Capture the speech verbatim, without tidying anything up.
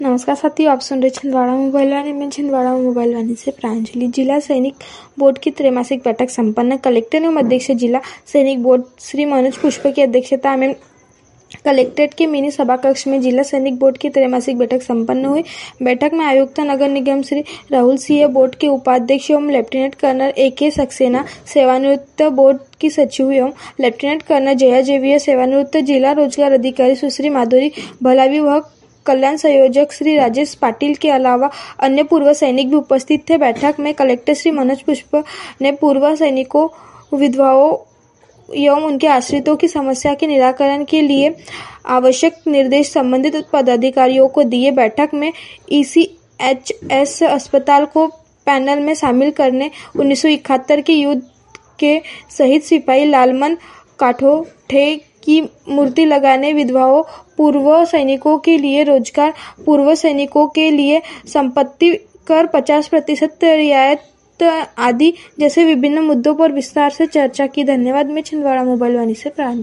नमस्कार साथियों, आप सुन रहे छिंदवाड़ा मोबाइल वाणी में छिंदवाड़ा मोबाइल वाणी से प्रांजलि। जिला सैनिक बोर्ड की त्रैमासिक बैठक संपन्न। कलेक्टर एवं अध्यक्ष जिला सैनिक बोर्ड श्री मनोज पुष्प की अध्यक्षता में कलेक्ट्रेट के मिनी सभा कक्ष में जिला सैनिक बोर्ड की त्रैमासिक बैठक संपन्न हुई। बैठक में आयुक्त नगर निगम श्री राहुल सिंह, बोर्ड के उपाध्यक्ष एवं लेफ्टिनेंट कर्नल ए के सक्सेना, सेवानिवृत्त बोर्ड की सचिव एवं लेफ्टिनेंट कर्नल जया जेवियर, सेवानिवृत्त जिला रोजगार अधिकारी सुश्री माधुरी भलावी व कल्याण संयोजक श्री राजेश पाटिल के अलावा अन्य पूर्व सैनिक भी उपस्थित थे। बैठक में कलेक्टर श्री मनोज पुष्प ने पूर्व सैनिकों, विधवाओं एवं उनके आश्रितों की समस्या के निराकरण के लिए आवश्यक निर्देश संबंधित पदाधिकारियों को दिए। बैठक में ई सी एच एस अस्पताल को पैनल में शामिल करने, उन्नीस सौ इकहत्तर के युद्ध के शहीद सिपाही लालमन काठोठे की मूर्ति लगाने, विधवाओं, पूर्व सैनिकों के लिए रोजगार, पूर्व सैनिकों के लिए संपत्ति कर पचास प्रतिशत रियायत आदि जैसे विभिन्न मुद्दों पर विस्तार से चर्चा की। धन्यवाद। मैं छिंदवाड़ा मोबाइल वाणी से प्रांजलि।